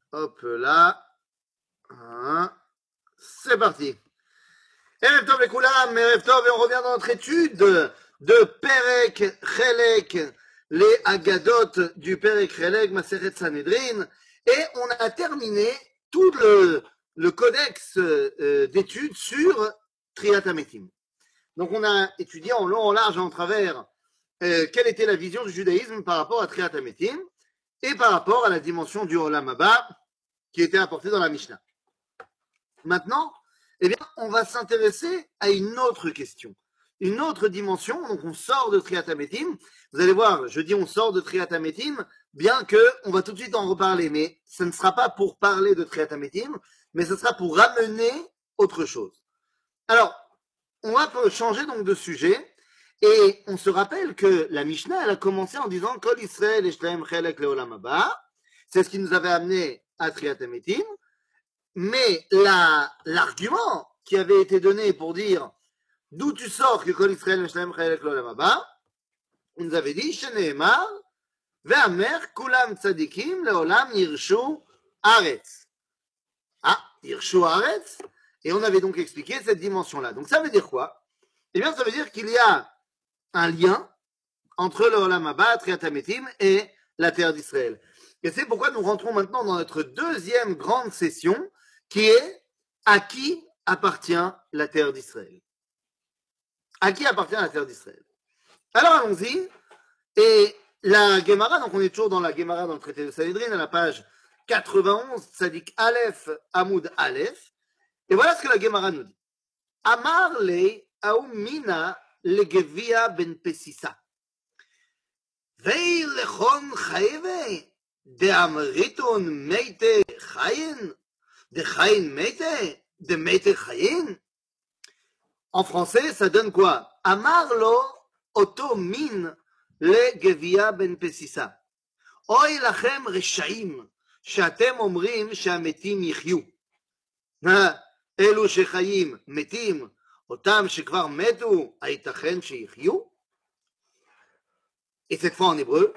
Hop là. Hein. C'est parti. Erev Tov Lekoulam, Erev Tov, et on revient dans notre étude de Perek Chelek, les Agadot du Perek Chelek, Maseret Sanhedrin, et on a terminé tout le codex d'études sur Triat Hametim. Donc on a étudié en long, en large et en travers quelle était la vision du judaïsme par rapport à Triat Hametim et par rapport à la dimension du Olam Haba qui était apportée dans la Mishnah. Maintenant, eh bien, on va s'intéresser à une autre question, une autre dimension. Donc, on sort de Triat Hametim. Vous allez voir, je dis on sort de Triat Hametim, bien que on va tout de suite en reparler, mais ce ne sera pas pour parler de Triat Hametim, mais ce sera pour ramener autre chose. Alors, on va changer donc de sujet. Et on se rappelle que la Mishnah, elle a commencé en disant Kol Israël Eshlaim Chelek Leolam Haba. C'est ce qui nous avait amené à Triat Hametim. Mais l'argument qui avait été donné pour dire d'où tu sors que Kol Israël Meshlem Chelek L'Olam Haba, on nous avait dit Sheneemar Ve'amer Kulam Tzadikim Leolam Yirshu Aretz. Ah, Yirshu Aretz. Et on avait donc expliqué cette dimension-là. Donc ça veut dire quoi? Eh bien, ça veut dire qu'il y a un lien entre le Olam Haba, Triat Hametim et la terre d'Israël. Et c'est pourquoi nous rentrons maintenant dans notre deuxième grande session qui est à qui appartient la terre d'Israël. À qui appartient la terre d'Israël? Alors allons-y. Et la Gemara, donc on est toujours dans la Gemara dans le traité de Sanhedrin, à la page 91, Tzadik Aleph, Hamoud Aleph. Et voilà ce que la Gemara nous dit. Amar le Aumina le Gevia ben Pesisa. Vei lechon chayve de amriton meite chayin de chayin meite de meite chayin. En français, ça donne quoi? Amar lo oto min le Gevia ben Pesisa. Oy lachem reshaim שאתם אומרים שהמתים יחיו. אלו שחיים מתים, אותם שכבר מתו, הייתכן שיחיו? Et cette fois en hébreu,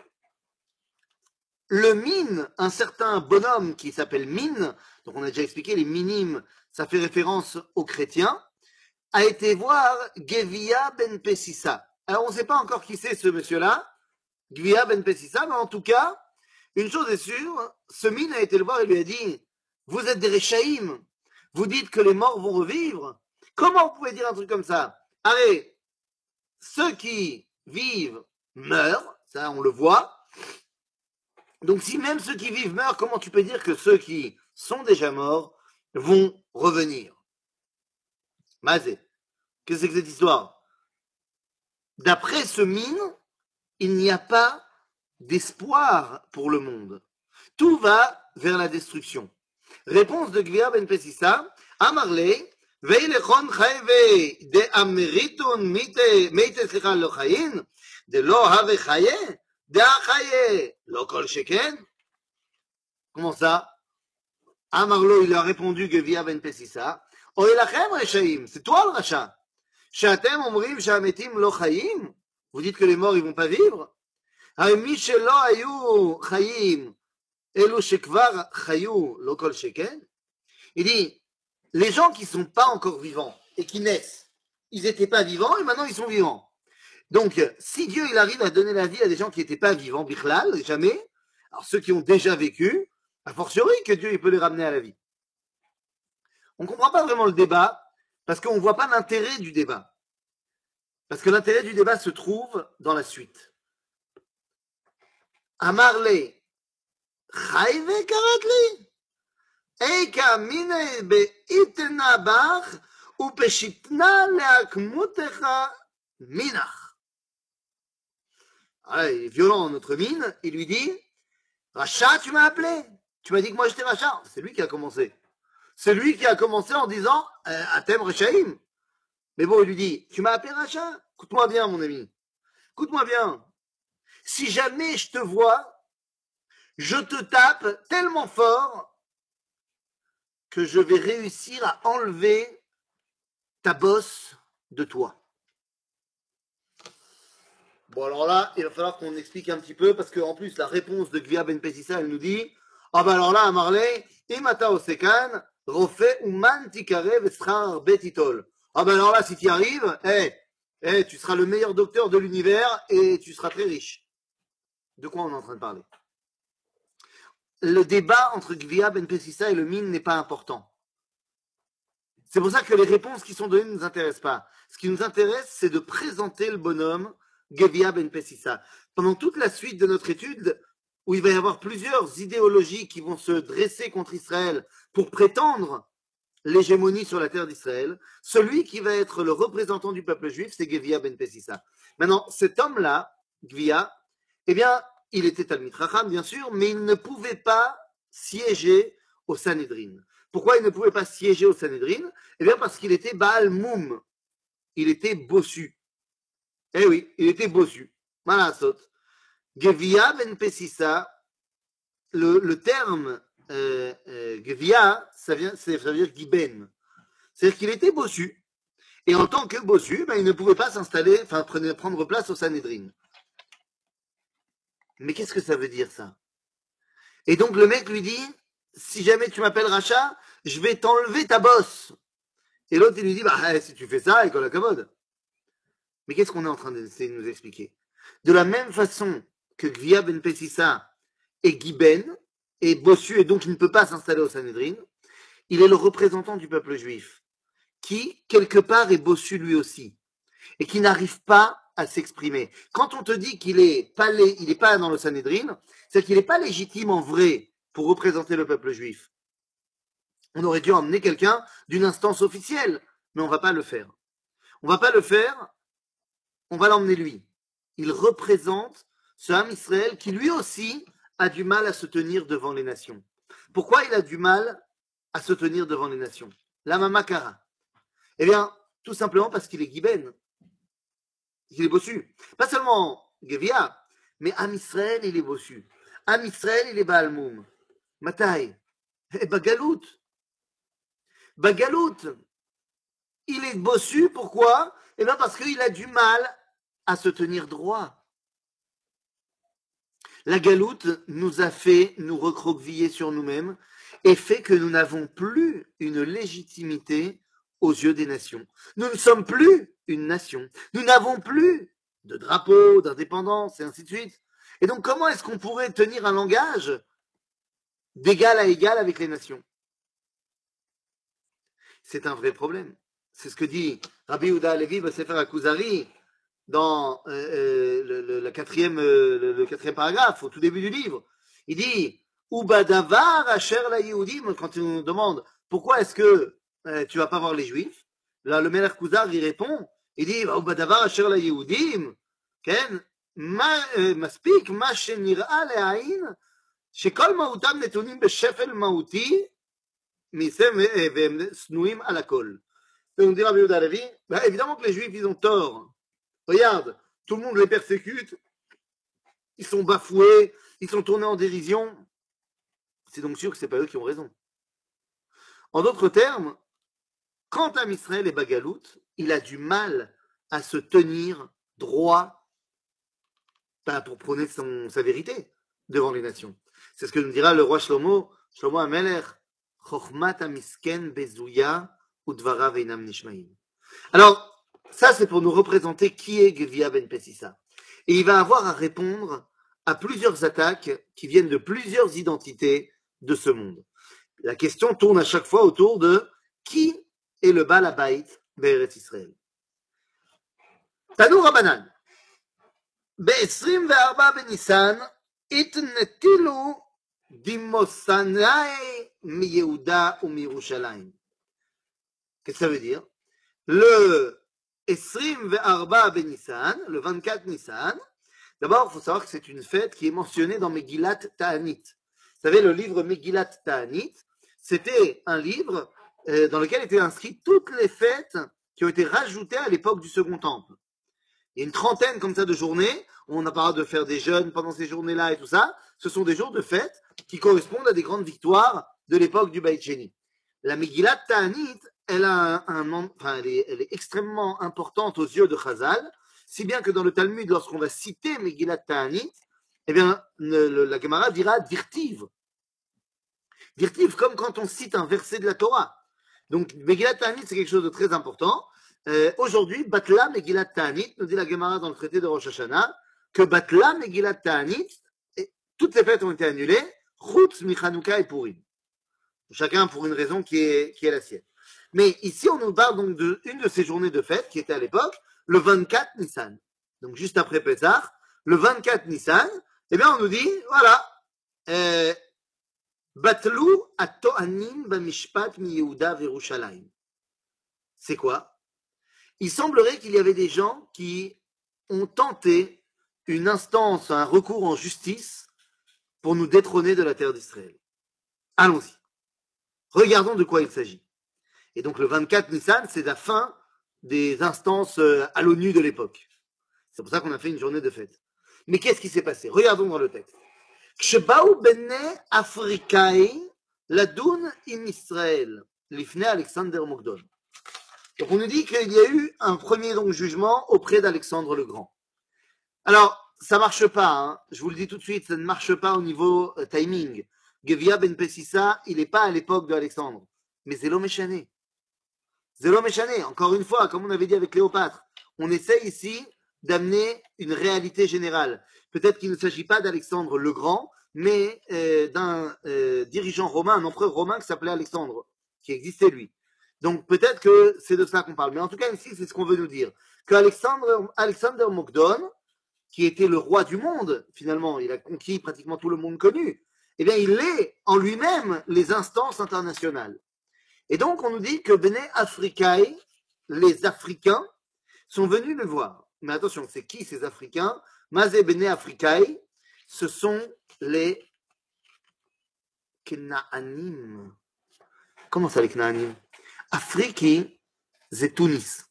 le mine, un certain bonhomme qui s'appelle Mine, donc on a déjà expliqué les minimes, ça fait référence aux chrétiens, a été voir Gevia ben Pesisa. Alors on ne sait pas encore qui c'est ce monsieur-là, Gevia ben Pesisa, mais en tout cas, une chose est sûre, ce Mine a été le voir et lui a dit, vous êtes des Réchaïm, vous dites que les morts vont revivre. Comment vous pouvez dire un truc comme ça? Allez, ceux qui vivent meurent, ça on le voit. Donc si même ceux qui vivent meurent, comment tu peux dire que ceux qui sont déjà morts vont revenir? Mazé, qu'est-ce que c'est que cette histoire? D'après ce Mine, il n'y a pas d'espoir pour le monde. Tout va vers la destruction. Réponse de Gvia ben Pesisa, Amarle, Vei lechon chayve de ameriton meite slicha lo chayin, de lo have chaye, de ha chaye, lo kol sheken. Comment ça? Amarlo, il a répondu Gvia ben Pesisa, Oilachem reshaim, c'est toi le rachat. Shatem omrim shametim lo chayim. Vous dites que les morts ils vont pas vivre? Mi shelo ayu chayim, elu shekvar chayu lo kol sheken. Il dit, les gens qui ne sont pas encore vivants et qui naissent, ils n'étaient pas vivants et maintenant ils sont vivants. Donc, si Dieu il arrive à donner la vie à des gens qui n'étaient pas vivants, bichlal, jamais, alors ceux qui ont déjà vécu, a fortiori que Dieu il peut les ramener à la vie. On ne comprend pas vraiment le débat parce qu'on ne voit pas l'intérêt du débat. Parce que l'intérêt du débat se trouve dans la suite. Amarle, chayve karatli. Eika mine beitna bach ou peshitna leakmutecha minach. Ah, il est violent, notre mine. Il lui dit, Racha, tu m'as appelé. Tu m'as dit que moi j'étais Racha. C'est lui qui a commencé. C'est lui qui a commencé en disant, Atem Rechaim. Mais bon, il lui dit, tu m'as appelé Racha. Écoute-moi bien, mon ami. Écoute-moi bien. Si jamais je te vois, je te tape tellement fort que je vais réussir à enlever ta bosse de toi. Bon, alors là, il va falloir qu'on explique un petit peu, parce qu'en plus, la réponse de Gvia ben Pesisa, elle nous dit, Ah bah alors là, à Marley, imata osekan, refait uman tikare vesrar betitol. Ah bah alors là, si tu y arrives, tu seras le meilleur docteur de l'univers et tu seras très riche. De quoi on est en train de parler? Le débat entre Gvia Ben Pessissa et le mine n'est pas important. C'est pour ça que les réponses qui sont données ne nous intéressent pas. Ce qui nous intéresse, c'est de présenter le bonhomme Gevia Ben Pessissa. Pendant toute la suite de notre étude, où il va y avoir plusieurs idéologies qui vont se dresser contre Israël pour prétendre l'hégémonie sur la terre d'Israël, celui qui va être le représentant du peuple juif, c'est Gevia Ben Pessissa. Maintenant, cet homme-là, Gvia, eh bien, il était Talmid Chacham, bien sûr, mais il ne pouvait pas siéger au Sanhedrin. Pourquoi il ne pouvait pas siéger au Sanhedrin? Eh bien, parce qu'il était Baal Moum. Il était bossu. Eh oui, il était bossu. Malasot. Gevia Ben Pessissa, le terme Gevia, ça veut dire Giben. C'est-à-dire qu'il était bossu. Et en tant que bossu, ben, il ne pouvait pas s'installer, enfin prendre place au Sanhedrin. Mais qu'est-ce que ça veut dire ça? Et donc le mec lui dit, si jamais tu m'appelles Racha, je vais t'enlever ta bosse. Et l'autre il lui dit, bah si tu fais ça, école la commode. Mais qu'est-ce qu'on est en train d'essayer de nous expliquer? De la même façon que Gvia Ben Pessissa est Giben, est bossu et donc il ne peut pas s'installer au Sanhedrin, il est le représentant du peuple juif, qui, quelque part, est bossu lui aussi, et qui n'arrive pas à s'exprimer. Quand on te dit qu'il est pas, il est pas dans le Sanhedrin, c'est qu'il n'est pas légitime en vrai pour représenter le peuple juif. On aurait dû emmener quelqu'un d'une instance officielle, mais on ne va pas le faire. On ne va pas le faire, on va l'emmener lui. Il représente ce Ham Israël qui lui aussi a du mal à se tenir devant les nations. Pourquoi il a du mal à se tenir devant les nations? La Mamakara. Eh bien, tout simplement parce qu'il est Giben, qu'il est bossu. Pas seulement Gevia, mais Ham Israël, il est bossu. Ham Israël, il est Baalmoum. Matai. Et Bagalout. Bagalout. Il est bossu, pourquoi? Eh bien, parce qu'il a du mal à se tenir droit. La galoute nous a fait nous recroqueviller sur nous-mêmes et fait que nous n'avons plus une légitimité aux yeux des nations. Nous ne sommes plus une nation. Nous n'avons plus de drapeau, d'indépendance et ainsi de suite. Et donc, comment est-ce qu'on pourrait tenir un langage d'égal à égal avec les nations? C'est un vrai problème. C'est ce que dit Rabbi Yehuda Halevi Sefer HaKuzari dans le quatrième paragraphe, au tout début du livre. Il dit Ubadavar Asher la Yehudim, quand on nous demande pourquoi est-ce que tu vas pas voir les Juifs, là le Melech Kuzar il répond, il dit Ubadavar Asher la Yehudim, ken, מספיק מה שנראה לעין שכל מהותם נתונים בשפל מהותי והם שנואים על הכל. Et on dira Rabbi Yehuda Halevi, bah, évidemment que les Juifs ils ont tort. Regarde, tout le monde les persécute, ils sont bafoués, ils sont tournés en dérision. C'est donc sûr que ce n'est pas eux qui ont raison. En d'autres termes, quand un Israël est bagalout, il a du mal à se tenir droit pour prôner sa vérité devant les nations. C'est ce que nous dira le roi Shlomo Amelech, Chochmat misken bezouya udvarav einam nishmaim. Alors, ça, c'est pour nous représenter qui est Gevia Ben Pessissa. Et il va avoir à répondre à plusieurs attaques qui viennent de plusieurs identités de ce monde. La question tourne à chaque fois autour de qui est le Baal Habayit d'Eretz Israël. Tanu Rabbanan. ב-24 בניסן התנטילו דימוסנאי מיהודה ומירושלים. Qu'est-ce que ça veut dire? Le 24 Benissan, le 24 Nissan, d'abord, il faut savoir que c'est une fête qui est mentionnée dans Megillat Ta'anit. Vous savez, le livre Megillat Ta'anit, c'était un livre dans lequel étaient inscrites toutes les fêtes qui ont été rajoutées à l'époque du Second Temple. Il y a une trentaine comme ça de journées, où on a pas de faire des jeûnes pendant ces journées-là et tout ça. Ce sont des jours de fête qui correspondent à des grandes victoires de l'époque du Beit Sheni. La Megillat Ta'anit, elle est extrêmement importante aux yeux de Chazal, si bien que dans le Talmud, lorsqu'on va citer Megillat Ta'anit, eh bien, la Gemara dira dirtiv. Dirtiv, comme quand on cite un verset de la Torah. Donc, Megillat Ta'anit, c'est quelque chose de très important. Aujourd'hui, Batla Megillat Ta'anit, nous dit la Gemara dans le traité de Rosh Hashanah, que Batla Megillat Ta'anit, toutes les fêtes ont été annulées, Chutz Michanouka et Purim. Chacun pour une raison qui est la sienne. Mais ici, on nous parle donc d'une de ces journées de fête qui était à l'époque le 24 Nissan. Donc, juste après Pessah, le 24 Nissan, eh bien, on nous dit, voilà, Batlou at-To'anim b'mishpat mi-Yehuda v'Yerushalayim. C'est quoi? Il semblerait qu'il y avait des gens qui ont tenté une instance, un recours en justice pour nous détrôner de la terre d'Israël. Allons-y. Regardons de quoi il s'agit. Et donc le 24 Nissan, c'est la fin des instances à l'ONU de l'époque. C'est pour ça qu'on a fait une journée de fête. Mais qu'est-ce qui s'est passé? Regardons dans le texte. Kshebaou bene Afrikaï ladoun im Israël, l'ifne Alexander Mogdon. Donc on nous dit qu'il y a eu un premier donc, jugement auprès d'Alexandre le Grand. Alors, ça marche pas, hein. Je vous le dis tout de suite, ça ne marche pas au niveau timing. Gevia ben Pessissa, il n'est pas à l'époque d'Alexandre. Mais Zélo Méchané. Zélo Méchané, encore une fois, comme on avait dit avec Cléopâtre, on essaie ici d'amener une réalité générale. Peut-être qu'il ne s'agit pas d'Alexandre le Grand, mais d'un dirigeant romain, un empereur romain qui s'appelait Alexandre, qui existait lui. Donc peut-être que c'est de ça qu'on parle. Mais en tout cas, ici, c'est ce qu'on veut nous dire. Alexander Mogdon, qui était le roi du monde, finalement, il a conquis pratiquement tout le monde connu, eh bien, il est en lui-même les instances internationales. Et donc, on nous dit que Bene Africae, les Africains, sont venus le voir. Mais attention, c'est qui ces Africains? Mazé Bene Africae, ce sont les Knaanim. Comment ça, les Knaanim? Afriki, c'est Tunis.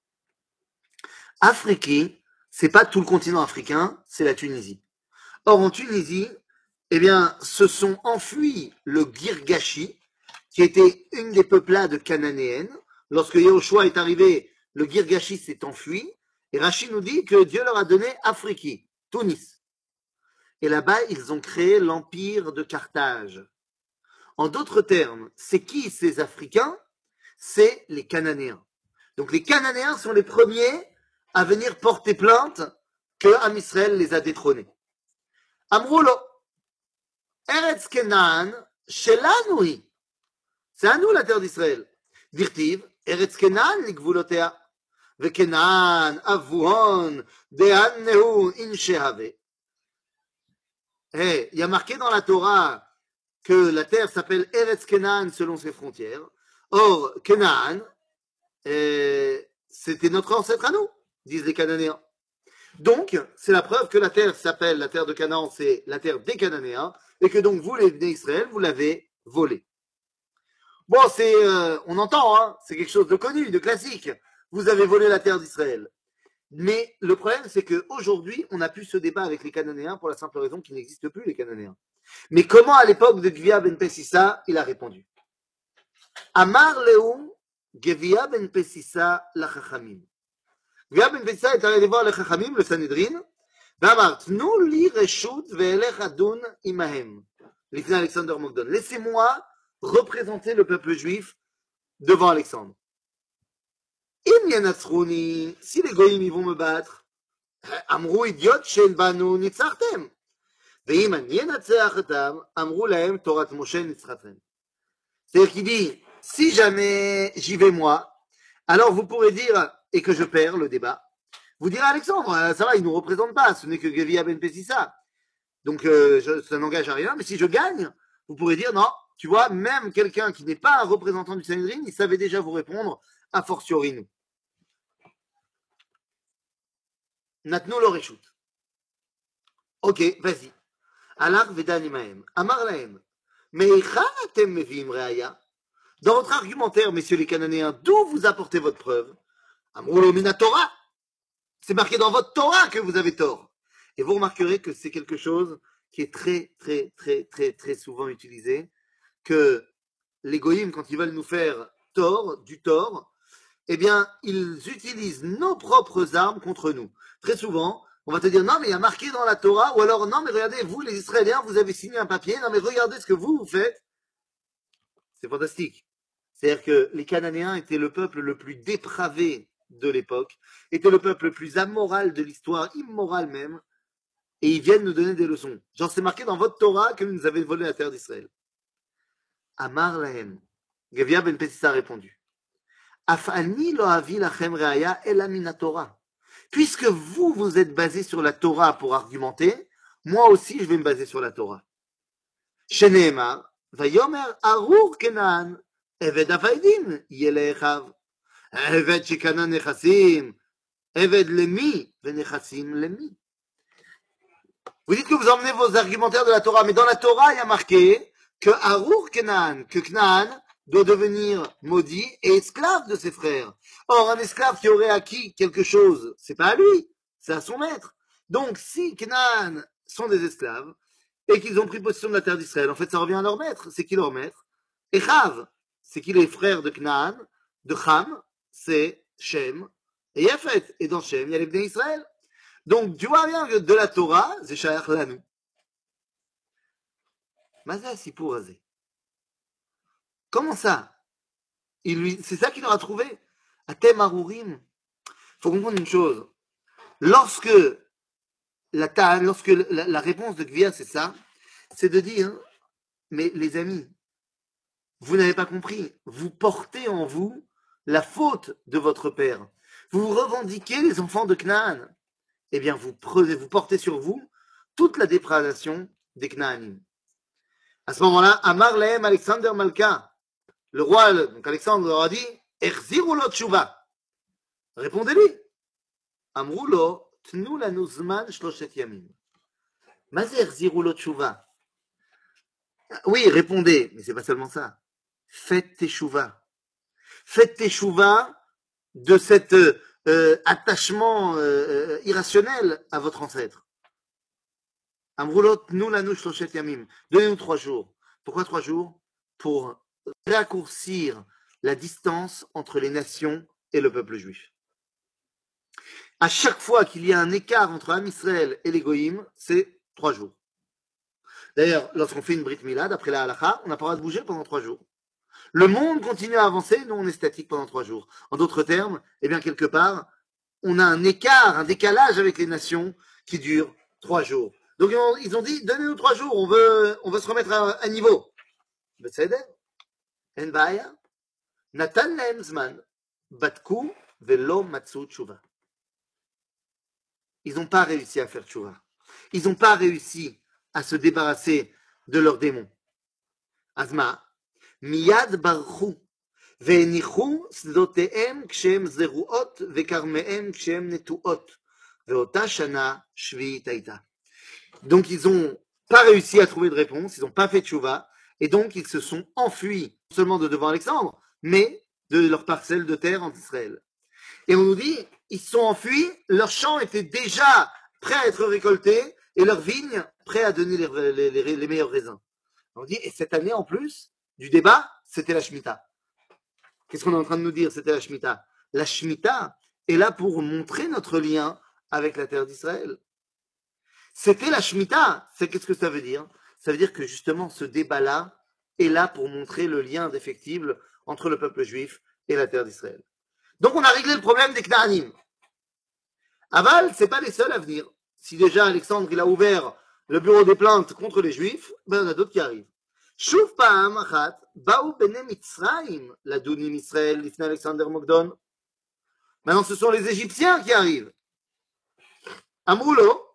Afriki, c'est pas tout le continent africain, c'est la Tunisie. Or, en Tunisie, eh bien, se sont enfuis le Girgashi, qui était une des peuplades cananéennes. Lorsque Yahushua est arrivé, le Girgashi s'est enfui. Et Rachid nous dit que Dieu leur a donné Afriki, Tunis. Et là-bas, ils ont créé l'empire de Carthage. En d'autres termes, c'est qui ces Africains? C'est les Cananéens. Donc les Cananéens sont les premiers à venir porter plainte que Am Israël les a détrônés. Amroulo, Eretz Kenan, Shelanu hi. C'est à nous la terre d'Israël. Dirtiv, Eretz Kenan ligvulotea. Vekenan, Avuhon, Dehan Nehu, Inshehave. Il y a marqué dans la Torah que la terre s'appelle Eretz Kenan selon ses frontières. Or, Kenan, c'était notre ancêtre à nous, disent les Cananéens. Donc, c'est la preuve que la terre s'appelle la terre de Canaan, c'est la terre des Cananéens, et que donc vous, les Bnei Israël, vous l'avez volée. Bon, on entend, hein, c'est quelque chose de connu, de classique. Vous avez volé la terre d'Israël. Mais le problème, c'est qu'aujourd'hui, on a pu ce débat avec les Cananéens pour la simple raison qu'il n'existe plus, les Cananéens. Mais comment, à l'époque de Gvia ben Pessissa, il a répondu? Amar Leum, Gvia ben Pessissa la Chachamim. Gvia ben Pessissa est allé voir les Chachamim, le Sanhedrin, ואמר, תנו לי רשות ואלך אדון עמהם. לפני Alexander Mogdon. Laissez-moi représenter le peuple juif devant Alexandre. אם ינצחוני, si les goyim ils vont me battre, אמרו אידיוט שאין בנו ניצחתם. ואם אני אנצח אותם, אמרו להם תורת משה ניצחתם. C'est-à-dire qu'il dit, si jamais j'y vais moi, alors vous pourrez dire, et que je perds le débat, vous direz Alexandre, ça va, il ne nous représente pas, ce n'est que Gevia ben Pessissa. Donc ça n'engage à rien, mais si je gagne, vous pourrez dire non, tu vois, même quelqu'un qui n'est pas un représentant du Sanhedrin, il savait déjà vous répondre, a fortiori nous. Natnu lo reshut. Ok, vas-y. Alach vedan imahem. Amar lahem. Meichan atem meviim reaya. Dans votre argumentaire, messieurs les Cananéens, d'où vous apportez votre preuve? Amrulo mina Torah. C'est marqué dans votre Torah que vous avez tort. Et vous remarquerez que c'est quelque chose qui est très, très, très, très, très souvent utilisé, que les goïms, quand ils veulent nous faire tort, du tort, eh bien, ils utilisent nos propres armes contre nous. Très souvent, on va te dire, non, mais il y a marqué dans la Torah, ou alors, non, mais regardez, vous, les Israéliens, vous avez signé un papier, non, mais regardez ce que vous faites. C'est fantastique. C'est-à-dire que les Cananéens étaient le peuple le plus dépravé de l'époque, étaient le peuple le plus amoral de l'histoire, immoral même, et ils viennent nous donner des leçons. Genre, c'est marqué dans votre Torah que vous nous avez volé la terre d'Israël. Amar lahem. Gavia ben Petissa a répondu. Afani lo avi lachem reaya ela mina Torah. Puisque vous, vous êtes basé sur la Torah pour argumenter, moi aussi, je vais me baser sur la Torah. Sheneemar, vayomer arur kenan, eved avaydin, yele echav. Eved shekana nechassim, eved lemi, venechassim lemi. Vous dites que vous emmenez vos argumentaires de la Torah, mais dans la Torah, il y a marqué que Arur Kenan, que Canaan doit devenir maudit et esclave de ses frères. Or, un esclave qui aurait acquis quelque chose, c'est pas à lui, c'est à son maître. Donc, si Canaan sont des esclaves et qu'ils ont pris possession de la terre d'Israël, en fait, ça revient à leur maître. C'est qui leur maître? Echav, c'est qui les frères de Canaan? De Cham, c'est Shem et Yafet. Et dans Shem, il y a les Bnei Israël. Donc, tu vois bien que de la Torah, c'est Shayach Lanu. Mazah Sipour Azé. Comment ça? C'est ça qu'il leur a trouvé. Atem Arurim. Il faut comprendre une chose. Lorsque la réponse de Gvia, c'est ça, c'est de dire, mais les amis, vous n'avez pas compris. Vous portez en vous la faute de votre père. Vous revendiquez les enfants de Canaan. Eh bien, vous portez sur vous toute la dépravation des Knaanim. À ce moment-là, Amar Lahem Alexander Malka, le roi, donc Alexandre leur a dit, Erziru lo tshuva. Répondez-lui. Amru lo, tnu lanu zman shloshet yamim. Mazé Erziru lo tshuva. Oui, répondez, mais c'est pas seulement ça. Faites teshuva. Faites teshuva de cet attachement irrationnel à votre ancêtre. Amrulot, nous la nouche shloshet yamim. Donnez-nous 3 jours. Pourquoi 3 jours? Pour raccourcir la distance entre les nations et le peuple juif. À chaque fois qu'il y a un écart entre Am Israël et les Goïm, c'est 3 jours. D'ailleurs, lorsqu'on fait une Brit Milad, après la halakha, on n'a pas le droit de bouger pendant 3 jours. Le monde continue à avancer, nous on est statique pendant 3 jours. En d'autres termes, eh bien quelque part, on a un écart, un décalage avec les nations qui dure 3 jours. Donc ils ont dit, donnez-nous 3 jours, on veut se remettre à niveau. בסדר? אין בעיה. נתן להם זמן, בדקו ולא מצאו תשובה. Ils n'ont pas réussi à faire tchouva. Ils n'ont pas réussi à se débarrasser de leurs démons. Azma, miyad barchu, והניחו שדותיהם כשהם זרועות וכרמיהם כשהם נטועות. ואותה שנה שביעית הייתה. Donc ils n'ont pas réussi à trouver de réponse, ils n'ont pas fait tchouva, et donc ils se sont enfuis, non seulement de devant Alexandre, mais de leur parcelle de terre en Israël. Et on nous dit, ils se sont enfuis, leurs champs étaient déjà prêts à être récoltés, et leurs vignes prêts à donner les meilleurs raisins. On dit, et cette année en plus, du débat, c'était la Shemitah. Qu'est-ce qu'on est en train de nous dire? C'était la Shemitah. La Shemitah est là pour montrer notre lien avec la terre d'Israël. C'était la Shemitah. Qu'est-ce que ça veut dire? Ça veut dire que justement ce débat-là est là pour montrer le lien indéfectible entre le peuple juif et la terre d'Israël. Donc on a réglé le problème des Knaanim. Aval, c'est pas les seuls à venir. Si déjà Alexandre il a ouvert le bureau des plaintes contre les Juifs, ben il y en a d'autres qui arrivent. Shuv pa'am achat, ba'u bene Mitzrayim, ladunim Israël, l'ifne Alexander Mogdon. Maintenant, ce sont les Égyptiens qui arrivent. Amroulo,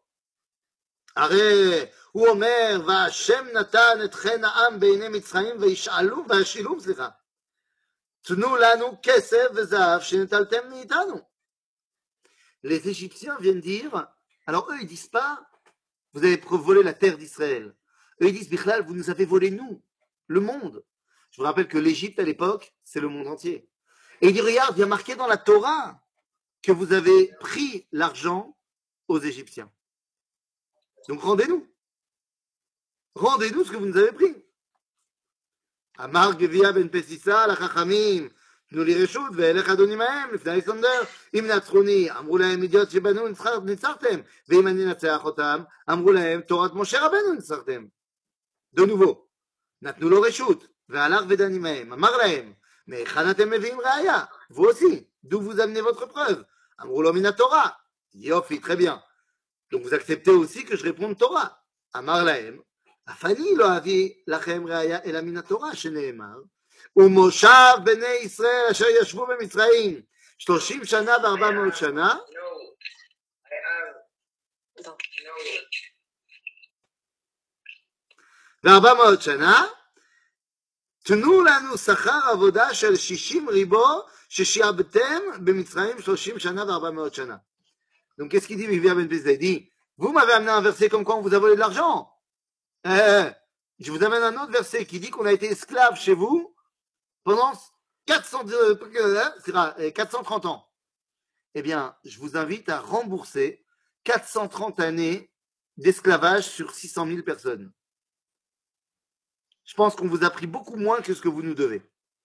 הרי הוא אומר, והשם נתן את חן העם בעיני מצרים והשילום, סליחה. תנו לנו כסף וזהב שנטלתם מאיתנו. Les Égyptiens viennent dire, alors eux ils disent pas, vous avez volé la terre d'Israël. Eux ils disent, Bichlal, vous nous avez volé nous, le monde. Je vous rappelle que l'Égypte à l'époque, c'est le monde entier. Et il dit, regarde, il y a marqué dans la Torah que vous avez pris l'argent aux Égyptiens. Donc rendez-nous. Rendez-nous ce que vous nous avez pris. Amar Gevia ben Pesissa, la Chachamim, תנו לי רשות ואלך אדוני מהם לפני אלכסנדר אם נצחוני אמרו להם אידיוט שבנו ניצחתם ואם אני נצח אותם אמרו להם תורת משה רבנו ניצחתם. De nouveau, נתנו לו רשות Ve'alach ve'danimahem. Amar lahem. Me'echan atem mevi'im ra'aya. Vous aussi. D'où vous amenez votre preuve? Amrou lo min Torah. Yofi, très bien. Donc vous acceptez aussi que je réponde Torah. Amar lahem. Afani lo avi lachem ra'aya ela min Torah shene'emar. ומושב בני ישראל אשר ישבו במצרים 30 שנה ו400 שנה ו400 שנה תנו לנו שכר עבודה של 60 ריבו ששיעבדתם במצרים 30 שנה ו400 שנה. Donc qu'est-ce qu'il dit Mivia Ben Bezda? Il dit, vous m'avez amené un verset comme quoi on vous a volé de l'argent. Je vous amène un autre verset qui dit qu'on a été esclave chez vous pendant 430 ans. Eh bien, je vous invite à rembourser 430 années d'esclavage sur 600 000 personnes. Je pense qu'on vous a pris beaucoup moins que ce que vous nous devez.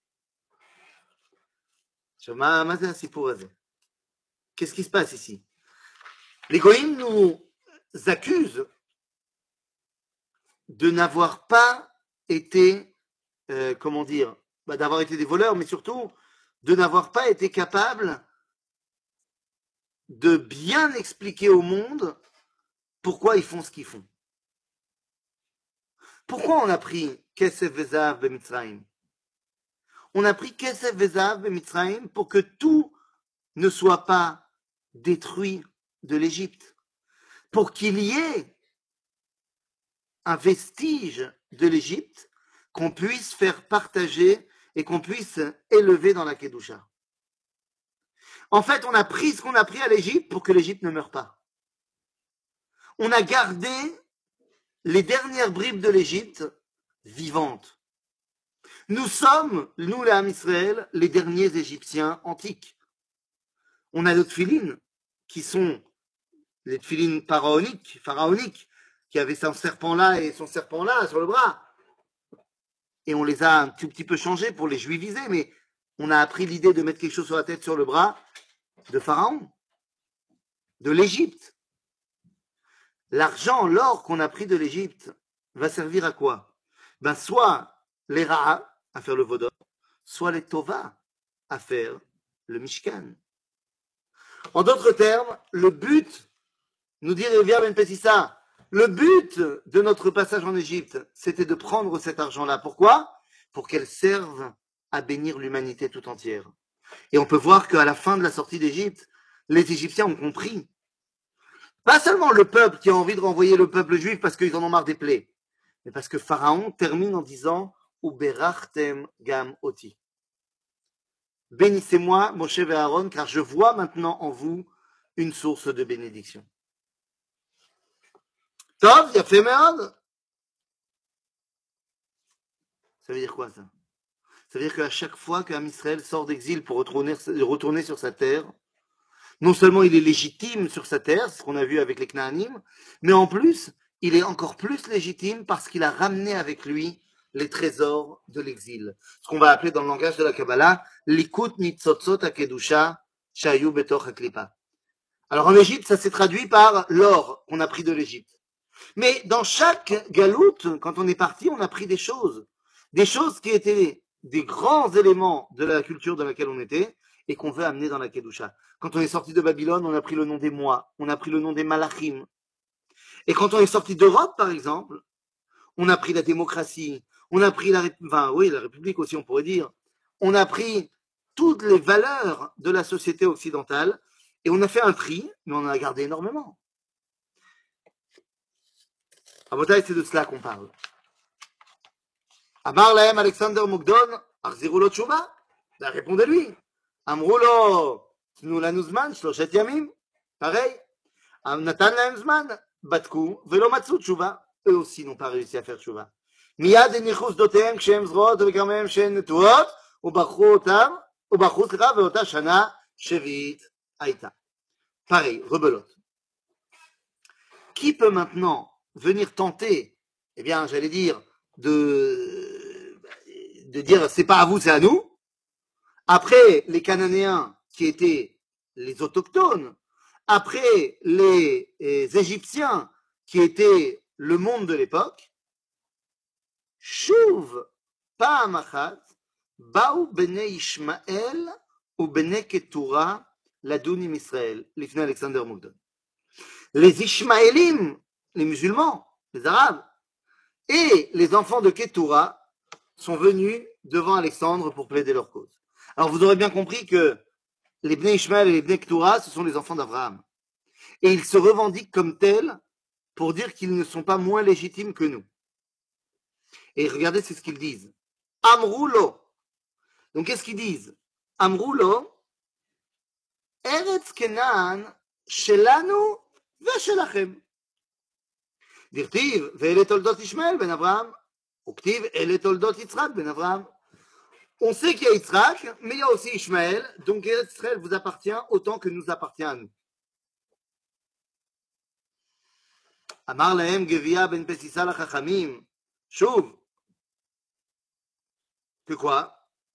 Qu'est-ce qui se passe ici? Les goïms nous accusent de n'avoir pas été, d'avoir été des voleurs, mais surtout de n'avoir pas été capables de bien expliquer au monde pourquoi ils font ce qu'ils font. Pourquoi on a pris Kesef Vezav Bemitzraim? On a pris Kesef Vezav Bemitzraim pour que tout ne soit pas détruit de l'Égypte, pour qu'il y ait un vestige de l'Égypte qu'on puisse faire partager et qu'on puisse élever dans la Kedusha. En fait, on a pris ce qu'on a pris à l'Égypte pour que l'Égypte ne meure pas. On a gardé les dernières bribes de l'Égypte vivantes. Nous sommes, nous les Ham Israël, les derniers Égyptiens antiques. On a nos tfilines qui sont les tfilines pharaoniques, qui avaient son serpent là et son serpent là sur le bras. Et on les a un tout petit peu changés pour les juiviser, mais on a appris l'idée de mettre quelque chose sur la tête, sur le bras de Pharaon, de l'Égypte. L'argent, l'or qu'on a pris de l'Égypte va servir à quoi? Soit les Ra'a à faire le Vodor, soit les Tova à faire le Mishkan. En d'autres termes, le but, nous dit Revia Ben Pessissa, le but de notre passage en Égypte, c'était de prendre cet argent-là. Pourquoi? Pour qu'elle serve à bénir l'humanité tout entière. Et on peut voir qu'à la fin de la sortie d'Égypte, les Égyptiens ont compris. Pas seulement le peuple qui a envie de renvoyer le peuple juif parce qu'ils en ont marre des plaies, mais parce que Pharaon termine en disant Uberachtem gam oti. Bénissez-moi, Moshe et Aaron, car je vois maintenant en vous une source de bénédiction. Tov, il a fait merde. Ça veut dire quoi ça? Ça veut dire qu'à chaque fois qu'un Israël sort d'exil pour retourner sur sa terre, non seulement il est légitime sur sa terre, c'est ce qu'on a vu avec les Knaanim, mais en plus, il est encore plus légitime parce qu'il a ramené avec lui les trésors de l'exil. Ce qu'on va appeler dans le langage de la Kabbalah, Likut Nitzotzot HaKedusha Shayu Betoch HaKlipa. Alors en Égypte, ça s'est traduit par l'or qu'on a pris de l'Égypte. Mais dans chaque galoute, quand on est parti, on a pris des choses qui étaient des grands éléments de la culture dans laquelle on était et qu'on veut amener dans la Kedusha. Quand on est sorti de Babylone, on a pris le nom des mois, on a pris le nom des Malachim. Et quand on est sorti d'Europe, par exemple, on a pris la démocratie, on a pris la République aussi, on pourrait dire. On a pris toutes les valeurs de la société occidentale et on a fait un tri, mais on en a gardé énormément. À Botaï, c'est de cela qu'on parle. Amar lahem Alexander Mugdon, achziru lo tshuva. Répondez-lui. Amrou lo, tnu lanu zman, shloshet yamim. Pareil. Natan lahem zman, batku, velo matzu tshuva. Eux aussi n'ont pas réussi à faire tshuva. Miyad enichus dotem, kshem zrot, vegamem shen netuot, ubachu otam, ubachu slicha, veota shana, shevit, aïta. Pareil, rebelote. Qui peut maintenant venir tenter, eh bien, j'allais dire, de dire c'est pas à vous, c'est à nous. Après les Cananéens qui étaient les autochtones, après les Égyptiens qui étaient le monde de l'époque, Chouv, פעם אחת באו בני ישמעאל ובני קטורה לדון עם ישראל, לפני אלכסנדר מוקדון. Les Ishmaélim, les musulmans, les arabes, et les enfants de Ketura sont venus devant Alexandre pour plaider leur cause. Alors vous aurez bien compris que les Bnei Ishmael et les Bnei Ketura, ce sont les enfants d'Abraham. Et ils se revendiquent comme tels pour dire qu'ils ne sont pas moins légitimes que nous. Et regardez, c'est ce qu'ils disent. Amroulo. Donc qu'est-ce qu'ils disent? Amroulo, Eretz Kenan, Shelanu, Veshelachem. דכתיב, ואלה תולדות ישמעאל בן אברהם, וכתיב, אלה תולדות יצחק בן אברהם. On sait qu'il y a Yitzhak, mais il y a aussi Ishmaël, donc Israël vous appartient autant que nous appartient à nous. אמר להם גביה בן פסיסה לחכמים, שוב, que quoi?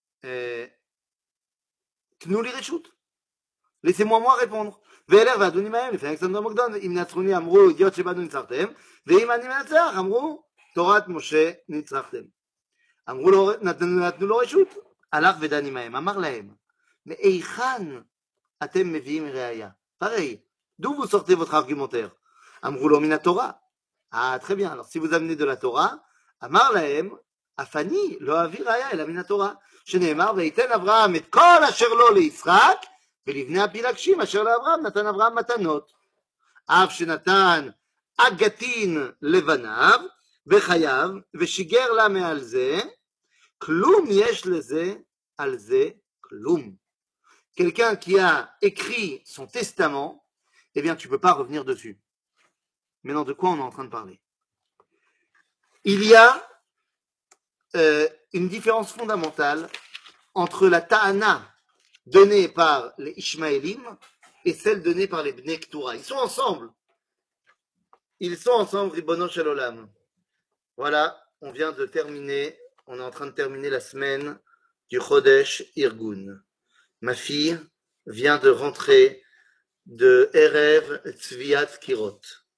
תנו לי רשות. Laissez-moi moi répondre. ואלך ואדוני מהם, לפני אלכסנדר מוקדון, אם נצחוני אמרו, ידיעות שבנו ניצחתם, ואם אני מנצח, אמרו, תורת משה ניצחתם. אמרו לו, נתנו לו רשות, הלך ודן עמהם, אמר להם, מהיכן אתם מביאים ראיה? pareil, d'où vous sortez votre argumentaire? אמרו לו, מן התורה. très bien, alors si vous amenez de la Torah, אמר להם, אף אני לא אביא ראיה אלא מן התורה, שנאמר, ויתן אברהם את כל אשר לו ליצחק, ולבני הפילגשים אשר לאברהם נתן אברהם מתנות. אף שנתן אגתין לבניו וחייו, ושיגר לה מעל זה, כלום יש לזה על זה כלום. Quelqu'un qui a écrit son testament, eh bien tu ne peux pas revenir dessus. Maintenant, de quoi on est en train de parler? Il y a une différence fondamentale entre la ta'ana donnée par les Ishmaélim et celle donnée par les Bnei Ketura. Ils sont ensemble. Ils sont ensemble, Ribono Shel Olam. Voilà, on vient de terminer, on est en train de terminer la semaine du Chodesh Irgun. Ma fille vient de rentrer de Erev Tzviat Kirot.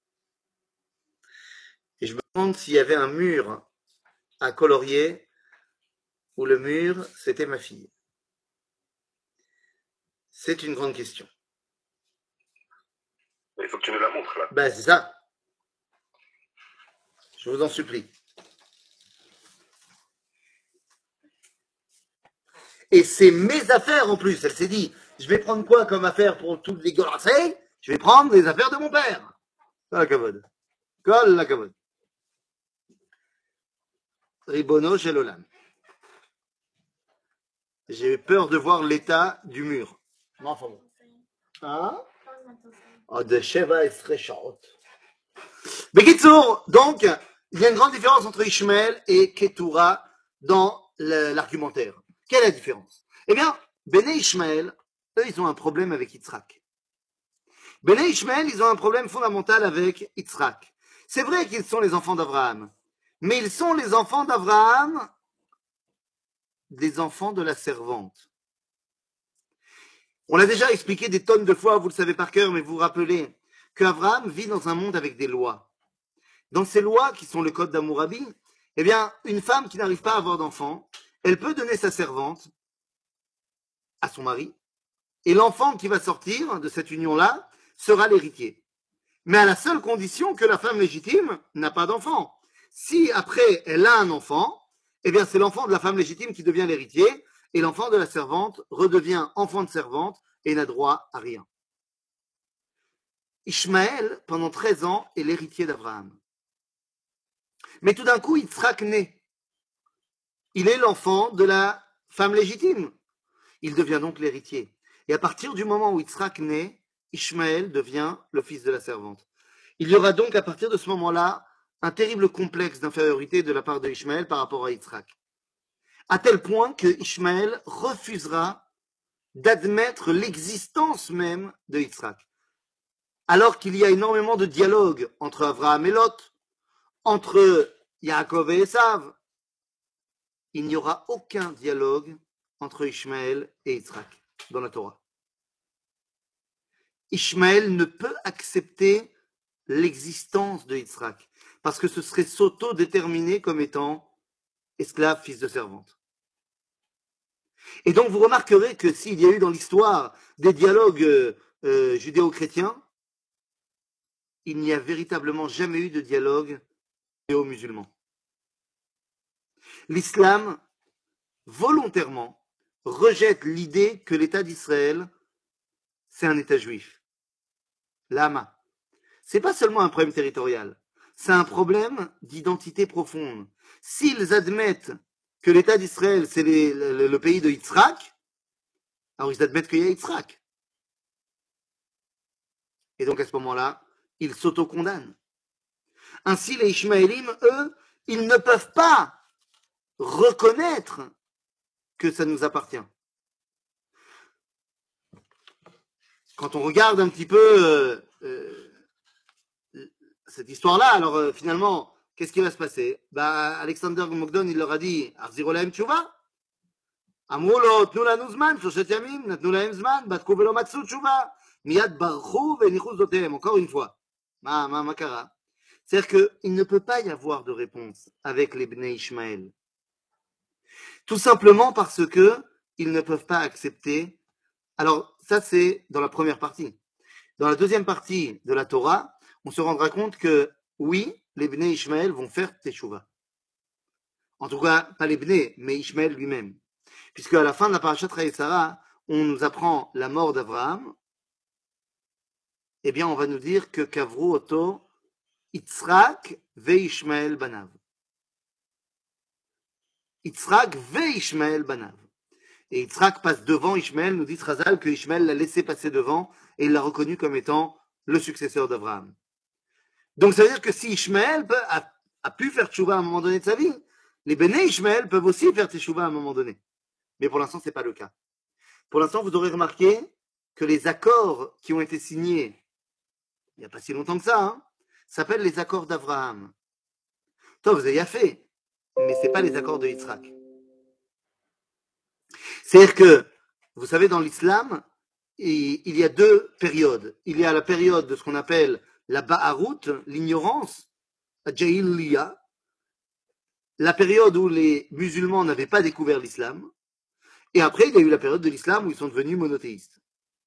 Et je me demande s'il y avait un mur à colorier où le mur, c'était ma fille. C'est une grande question. Il faut que tu nous la montres là. Ben, c'est ça. Je vous en supplie. Et c'est mes affaires en plus. Elle s'est dit, je vais prendre quoi comme affaire pour toutes les golassés? Je vais prendre les affaires de mon père. Kol hakavod. Kol hakavod. Ribono Shel Olam. J'ai peur de voir l'état du mur. Enfin bon. Hein? De Sheva Esrei Shaot. Bekitsour, donc, il y a une grande différence entre Ishmael et Ketura dans l'argumentaire. Quelle est la différence? Eh bien, Béné Ishmael, eux, ils ont un problème avec Yitzhak. Béné Ishmael, ils ont un problème fondamental avec Yitzhak. C'est vrai qu'ils sont les enfants d'Abraham, mais ils sont les enfants d'Abraham, des enfants de la servante. On l'a déjà expliqué des tonnes de fois, vous le savez par cœur, mais vous vous rappelez qu'Abraham vit dans un monde avec des lois. Dans ces lois, qui sont le code d'Hammurabi, eh bien, une femme qui n'arrive pas à avoir d'enfant, elle peut donner sa servante à son mari, et l'enfant qui va sortir de cette union-là sera l'héritier. Mais à la seule condition que la femme légitime n'a pas d'enfant. Si après elle a un enfant, eh bien c'est l'enfant de la femme légitime qui devient l'héritier, et l'enfant de la servante redevient enfant de servante et n'a droit à rien. Ishmaël, pendant 13 ans, est l'héritier d'Abraham. Mais tout d'un coup, Yitzhak naît. Il est l'enfant de la femme légitime. Il devient donc l'héritier. Et à partir du moment où Yitzhak naît, Ishmaël devient le fils de la servante. Il y aura donc à partir de ce moment-là un terrible complexe d'infériorité de la part de Ishmaël par rapport à Yitzhak. À tel point que Ishmaël refusera d'admettre l'existence même de Yitzhak. Alors qu'il y a énormément de dialogue entre Abraham et Lot, entre Yaakov et Esav, il n'y aura aucun dialogue entre Ishmaël et Yitzhak dans la Torah. Ishmaël ne peut accepter l'existence de Yitzhak parce que ce serait s'auto-déterminer comme étant esclave, fils de servante. Et donc vous remarquerez que s'il y a eu dans l'histoire des dialogues judéo-chrétiens, il n'y a véritablement jamais eu de dialogue judéo-musulman. L'islam, volontairement, rejette l'idée que l'État d'Israël, c'est un État juif. Lama. C'est pas seulement un problème territorial, c'est un problème d'identité profonde. S'ils admettent que l'État d'Israël, c'est le pays de Yitzhak, alors ils admettent qu'il y a Yitzhak. Et donc à ce moment-là, ils s'autocondamnent. Ainsi, les Ishmaélim, eux, ils ne peuvent pas reconnaître que ça nous appartient. Quand on regarde un petit peu cette histoire-là, alors finalement, qu'est-ce qui va se passer? Alexander Mogdon, il leur a dit, Arziro lahem tshuva. אמרו לו, תנו לנו זמן, 3 ימים, נתנו להם זמן, בדקו ולא מצאו תשובה. מיד ברחו והניחו שדותיהם. Encore une fois. מה קרה? C'est-à-dire qu'il ne peut pas y avoir de réponse avec les Bnei Ishmael. Tout simplement parce que ils ne peuvent pas accepter. Alors, ça c'est dans la première partie. Dans la deuxième partie de la Torah, on se rendra compte que, oui, les Bnei Ishmael vont faire Teshuvah. En tout cas, pas les Bnei, mais Ishmael lui-même. Puisque à la fin de la parashat Sarah, on nous apprend la mort d'Abraham, eh bien, on va nous dire que Kavru Oto Yitzhak ve Ishmael banav. Yitzhak ve Ishmael banav. Et Yitzhak passe devant Ishmael, nous dit Chazal que Ishmael l'a laissé passer devant et il l'a reconnu comme étant le successeur d'Abraham. Donc ça veut dire que si Ishmael a pu faire teshuvah à un moment donné de sa vie, les Béné Ishmael peuvent aussi faire teshuvah à un moment donné. Mais pour l'instant, ce n'est pas le cas. Pour l'instant, vous aurez remarqué que les accords qui ont été signés il n'y a pas si longtemps que ça, s'appellent les accords d'Abraham. Toi, vous avez fait, mais ce n'est pas les accords de Yitzhak. C'est-à-dire que, vous savez, dans l'islam, il y a 2 périodes. Il y a la période de ce qu'on appelle la Ba'arut, l'ignorance, la Jahiliya, la période où les musulmans n'avaient pas découvert l'islam. Et après, il y a eu la période de l'islam où ils sont devenus monothéistes.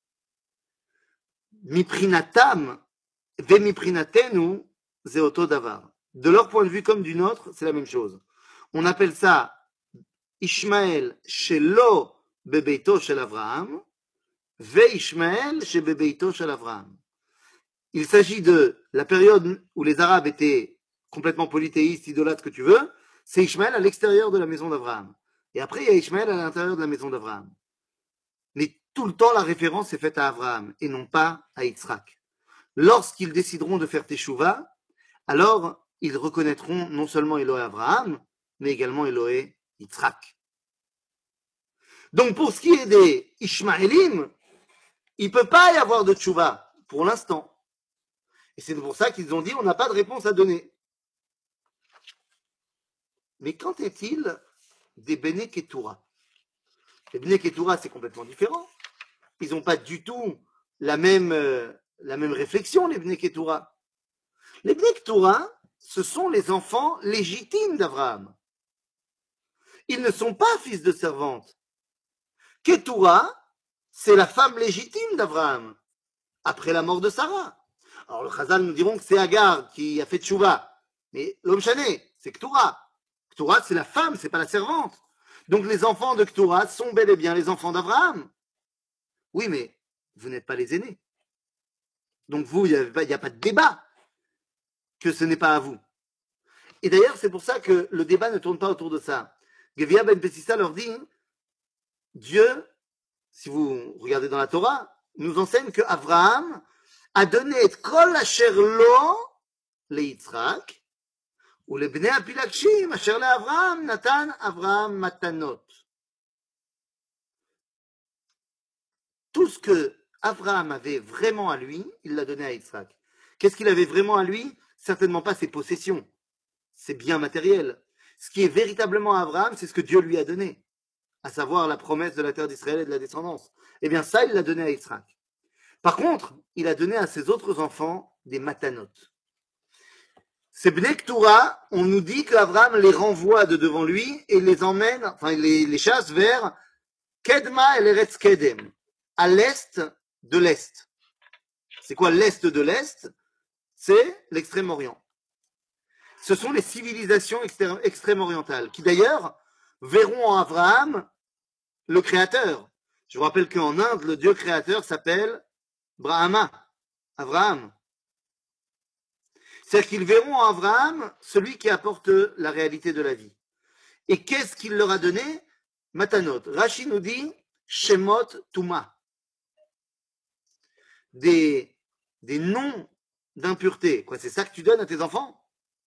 Miprinatam, Vemiprinatenu, Zeoto Davar. De leur point de vue comme du nôtre, c'est la même chose. On appelle ça Ishmael Shelo Bebeito Shel Avraham, Ve Ishmael She Bebeito Shel Avraham. Il s'agit de la période où les Arabes étaient complètement polythéistes, idolâtres, que tu veux, c'est Ishmael à l'extérieur de la maison d'Avraham. Et après, il y a Ishmael à l'intérieur de la maison d'Avraham. Mais tout le temps, la référence est faite à Avraham et non pas à Yitzhak. Lorsqu'ils décideront de faire Teshuvah, alors ils reconnaîtront non seulement Elohé Abraham, mais également Elohé Yitzhak. Donc pour ce qui est des Ishmaélim, il ne peut pas y avoir de Teshuvah pour l'instant. Et c'est pour ça qu'ils ont dit on n'a pas de réponse à donner. Mais qu'en est-il des Bene Ketura? Les Bene Ketura, c'est complètement différent. Ils n'ont pas du tout la même réflexion, les Bnei Ketura. Les Bnei Ketura, ce sont les enfants légitimes d'Abraham. Ils ne sont pas fils de servante. Ketura, c'est la femme légitime d'Abraham, après la mort de Sarah. Alors le Chazal nous diront que c'est Agar qui a fait Tchouva. Mais l'homme chané, c'est Ketura. Ketura, c'est la femme, c'est pas la servante. Donc les enfants de Ketura sont bel et bien les enfants d'Abraham. Oui, mais vous n'êtes pas les aînés. Donc vous, il n'y a pas de débat que ce n'est pas à vous. Et d'ailleurs, c'est pour ça que le débat ne tourne pas autour de ça. Gevia ben Pessissa leur dit, Dieu, si vous regardez dans la Torah, nous enseigne que Abraham a donné kol asher lo le Yitzhak, ou le bnei apilakshim asher le Abraham natan Abraham matanot. Tout ce que Abraham avait vraiment à lui, il l'a donné à Yitzhak. Qu'est-ce qu'il avait vraiment à lui? Certainement pas ses possessions, ses biens matériels. Ce qui est véritablement à Abraham, c'est ce que Dieu lui a donné, à savoir la promesse de la terre d'Israël et de la descendance. Eh bien ça, il l'a donné à Yitzhak. Par contre, il a donné à ses autres enfants des matanotes. Ces Bnei Ktura, on nous dit qu'Abraham les renvoie de devant lui et les emmène, enfin les chasse vers Kedma el Eretz Kedem, à l'est de l'est. C'est quoi l'est de l'est? C'est l'extrême-orient. Ce sont les civilisations extrême-orientales qui d'ailleurs verront en Abraham le créateur. Je vous rappelle qu'en Inde, le Dieu créateur s'appelle Brahma, Abraham. C'est-à-dire qu'ils verront en Abraham celui qui apporte la réalité de la vie. Et qu'est-ce qu'il leur a donné? Matanot. Rashi nous dit Shemot Tuma. Des noms d'impureté. Quoi, c'est ça que tu donnes à tes enfants?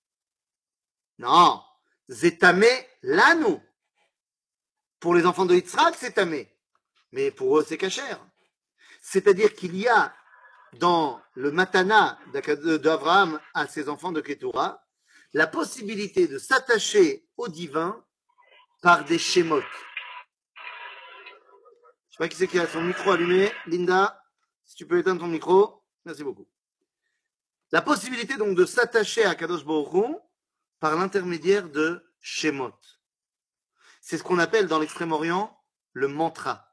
Non. Zetame Lanu. Pour les enfants de Yitzhak, c'est tamé. Mais pour eux, c'est cachère. C'est-à-dire qu'il y a dans le matana d'Abraham à ses enfants de Ketura la possibilité de s'attacher au divin par des schémotes. Je sais pas qui c'est qui a son micro allumé. Linda, si tu peux éteindre ton micro, merci beaucoup. La possibilité donc de s'attacher à Kadosh Baruch Hu par l'intermédiaire de schémot. C'est ce qu'on appelle dans l'Extrême-Orient le mantra.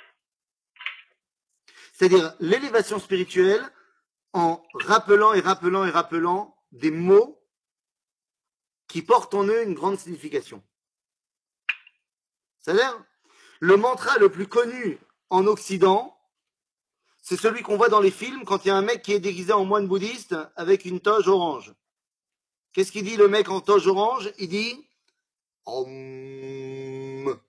C'est-à-dire l'élévation spirituelle en rappelant et rappelant et rappelant des mots qui portent en eux une grande signification. C'est-à-dire, le mantra le plus connu en Occident, c'est celui qu'on voit dans les films quand il y a un mec qui est déguisé en moine bouddhiste avec une toge orange. Qu'est-ce qu'il dit le mec en toge orange? Il dit Om.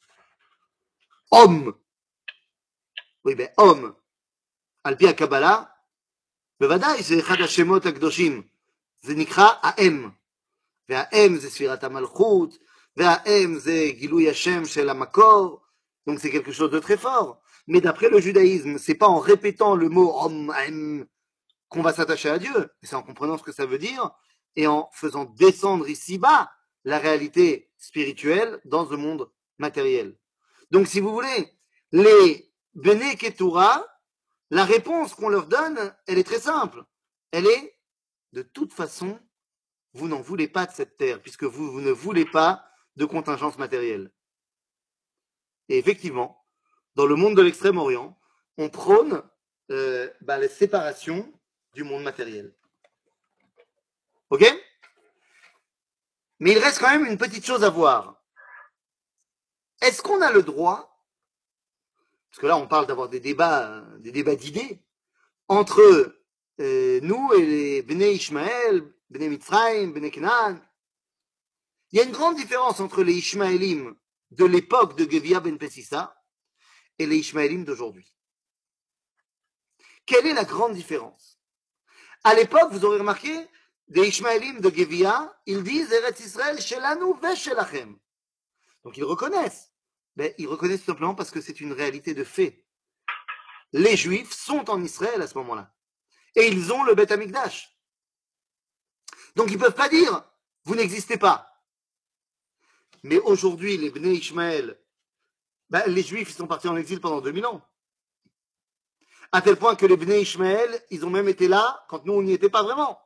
Om. Oui, ben Om. Al-pi ha-Kabbalah, בוודאי זה אחד השמות הקדושים, זה נקרא האם, והאם זה ספירת המלכות, והאם זה גילוי השם של המקור, donc c'est quelque chose de très fort. Mais d'après le judaïsme, c'est pas en répétant le mot Om, Aim qu'on va s'attacher à Dieu, c'est en comprenant ce que ça veut dire et en faisant descendre ici-bas la réalité spirituelle dans le monde matériel. Donc si vous voulez, les Bnei Ketura, la réponse qu'on leur donne, elle est très simple. Elle est, de toute façon, vous n'en voulez pas de cette terre, puisque vous ne voulez pas de contingence matérielle. Et effectivement, dans le monde de l'Extrême-Orient, on prône la séparation du monde matériel. Ok? Mais il reste quand même une petite chose à voir. Est-ce qu'on a le droit, parce que là on parle d'avoir des débats d'idées, entre nous et les Bnei Ishmaël, Bnei Mitzrayim, Bnei Canaan. Il y a une grande différence entre les Ishmaélim de l'époque de Gevia ben Pessissa et les Ishmaélim d'aujourd'hui. Quelle est la grande différence? À l'époque, vous aurez remarqué, des Ishmaélim de Gevia, ils disent Eretz Israël shelanu ve shelachem. Donc ils reconnaissent. Mais ils reconnaissent tout simplement parce que c'est une réalité de fait. Les Juifs sont en Israël à ce moment-là. Et ils ont le Beth Amikdash. Donc ils ne peuvent pas dire vous n'existez pas. Mais aujourd'hui, les Bnei Ishmael, les Juifs ils sont partis en exil pendant 2000 ans. À tel point que les Bnei Ishmael, ils ont même été là quand nous, on n'y était pas vraiment.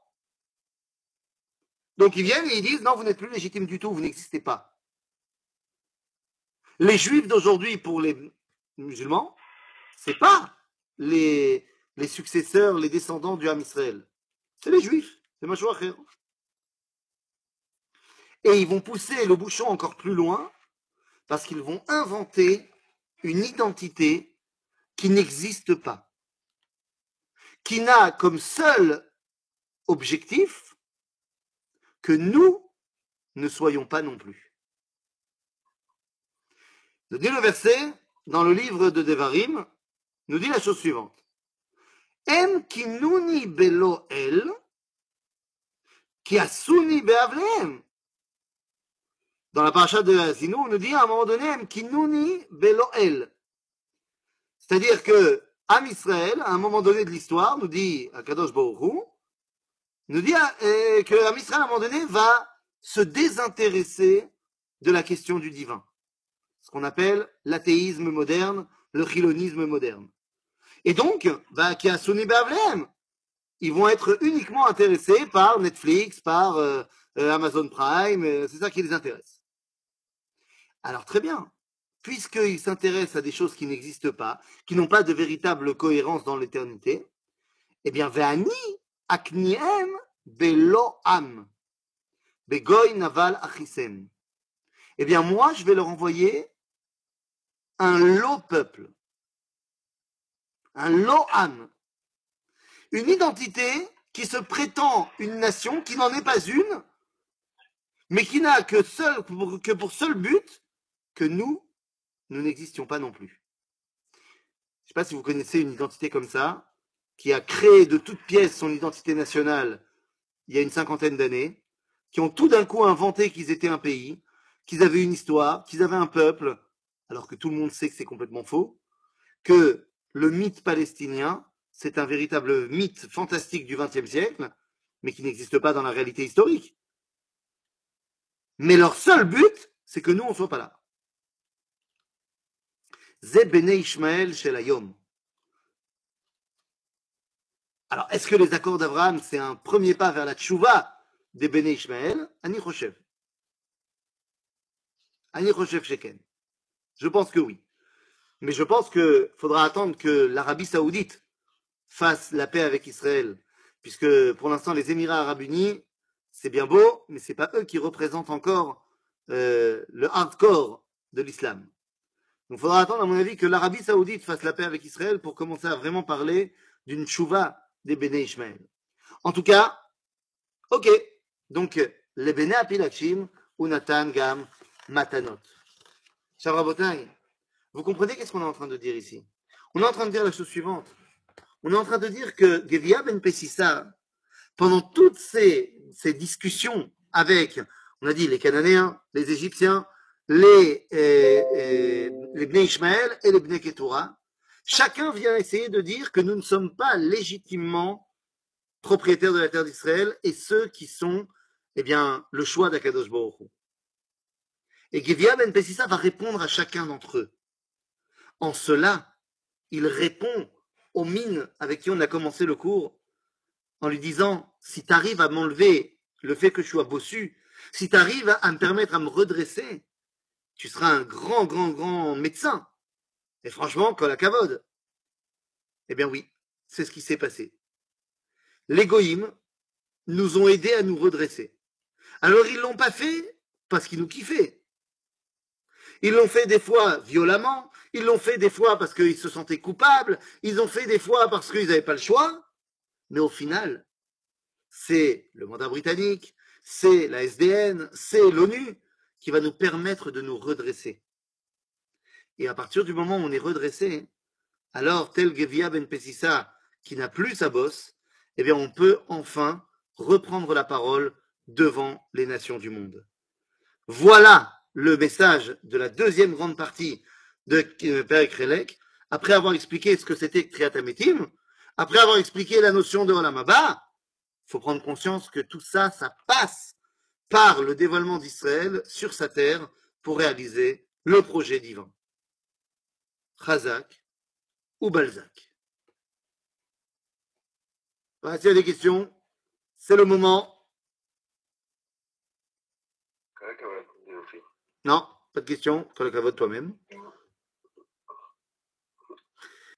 Donc ils viennent et ils disent non, vous n'êtes plus légitime du tout, vous n'existez pas. Les Juifs d'aujourd'hui, pour les musulmans, c'est pas les successeurs, les descendants du Ham Israël. C'est les Juifs, c'est Mashua Kher. Et ils vont pousser le bouchon encore plus loin parce qu'ils vont inventer une identité qui n'existe pas, qui n'a comme seul objectif que nous ne soyons pas non plus. Le dernier verset, dans le livre de Devarim, nous dit la chose suivante. Em kinuni belo el, ki asuni beavlehem. Dans la paracha de Haazinu, on nous dit à un moment donné, Em kinuni belo el. C'est-à-dire que Am Israël, à un moment donné de l'histoire, nous dit Akadosh Baruch Hu, nous dit que Am Israël, à un moment donné, va se désintéresser de la question du divin. Ce qu'on appelle l'athéisme moderne, le chilonisme moderne. Et donc, qui a sonné Bavlehem, ils vont être uniquement intéressés par Netflix, par Amazon Prime, c'est ça qui les intéresse. Alors très bien, puisqu'ils s'intéressent à des choses qui n'existent pas, qui n'ont pas de véritable cohérence dans l'éternité, eh bien, Ve'ani akniem belo am, begoy naval achisem. Eh bien, moi, je vais leur envoyer un lot peuple, un lot am, une identité qui se prétend une nation qui n'en est pas une, mais qui n'a que pour seul but que nous n'existions pas non plus. Je ne sais pas si vous connaissez une identité comme ça, qui a créé de toutes pièces son identité nationale il y a une cinquantaine d'années, qui ont tout d'un coup inventé qu'ils étaient un pays, qu'ils avaient une histoire, qu'ils avaient un peuple, alors que tout le monde sait que c'est complètement faux, que le mythe palestinien, c'est un véritable mythe fantastique du XXe siècle, mais qui n'existe pas dans la réalité historique. Mais leur seul but, c'est que nous, on ne soit pas là. Zé Bene Ishmael Shel Hayom. Alors, est-ce que les accords d'Abraham, c'est un premier pas vers la tchouva des Bene Ishmael? Ani Choshev. Ani Choshev Sheken. Je pense que oui. Mais je pense qu'il faudra attendre que l'Arabie Saoudite fasse la paix avec Israël. Puisque pour l'instant, les Émirats Arabes Unis, c'est bien beau, mais ce n'est pas eux qui représentent encore le hardcore de l'islam. Donc il faudra attendre, à mon avis, que l'Arabie Saoudite fasse la paix avec Israël pour commencer à vraiment parler d'une tchouva des Béné Ishmael. En tout cas, ok. Donc, les Béné Apilachim, Unatan Gam Matanot. Cher Rabotai, vous comprenez qu'est-ce qu'on est en train de dire ici? On est en train de dire la chose suivante. On est en train de dire que Gevia Ben Pessissa, pendant toutes ces discussions avec, on a dit, les Cananéens, les Égyptiens, les Bnei Ishmael et les Bnei Ketura, chacun vient essayer de dire que nous ne sommes pas légitimement propriétaires de la terre d'Israël et ceux qui sont, eh bien, le choix d'Akadosh Baruch Hu. Et Gevia Ben Pessissa va répondre à chacun d'entre eux. En cela, il répond aux mines avec qui on a commencé le cours en lui disant, si tu arrives à m'enlever le fait que je sois bossu, si tu arrives à me permettre à me redresser, tu seras un grand, grand, grand médecin. Et franchement, kol hakavod. Eh bien oui, c'est ce qui s'est passé. Les goïms nous ont aidés à nous redresser. Alors ils l'ont pas fait parce qu'ils nous kiffaient. Ils l'ont fait des fois violemment, ils l'ont fait des fois parce qu'ils se sentaient coupables, ils l'ont fait des fois parce qu'ils n'avaient pas le choix, mais au final, c'est le mandat britannique, c'est la SDN, c'est l'ONU qui va nous permettre de nous redresser. Et à partir du moment où on est redressé, alors tel Gevia Ben Pessissa, qui n'a plus sa bosse, eh bien on peut enfin reprendre la parole devant les nations du monde. Voilà le message de la deuxième grande partie de Perek Relek, après avoir expliqué ce que c'était Triat Hametim, après avoir expliqué la notion de Olam Haba. Il faut prendre conscience que tout ça, ça passe par le dévoilement d'Israël sur sa terre pour réaliser le projet divin. Chazak ou Balzac. Voilà, s'il y a des questions, c'est le moment. Non, pas de questions, fais le cavote toi-même.